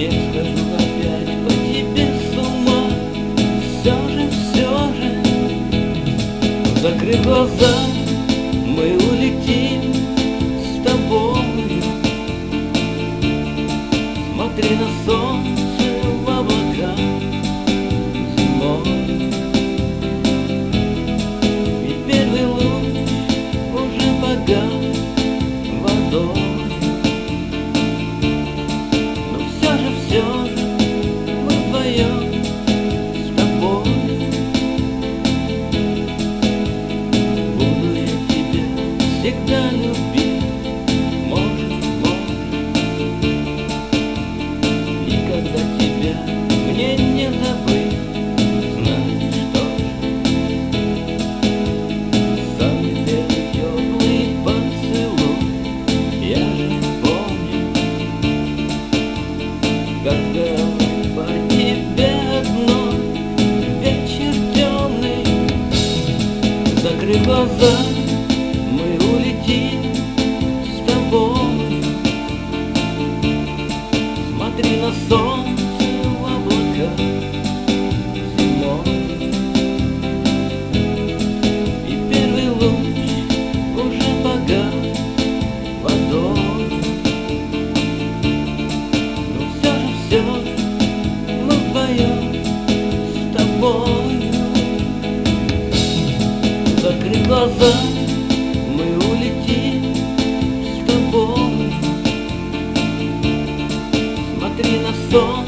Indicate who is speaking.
Speaker 1: Не схожу опять по тебе с ума. Все же, закрыв глаза, мы улетим с тобой. Смотри на солнце в облака зимой, и первый луч уже погас водой. Но все же мы вдвоем с тобой. Буду я тебя всегда любить, может, никогда тебя мне не забыть. Знаешь что же, самый первый теплый поцелуй я же помню, когда мы по тебе одной вечер темный. Закрыв глаза, мы улетим с тобой. Смотри на солнце в облака зимой, и первый луч уже погас водой. Но все же мы вдвоем с тобой. Закрыв глаза, мы улетим с тобой. Смотри на солнце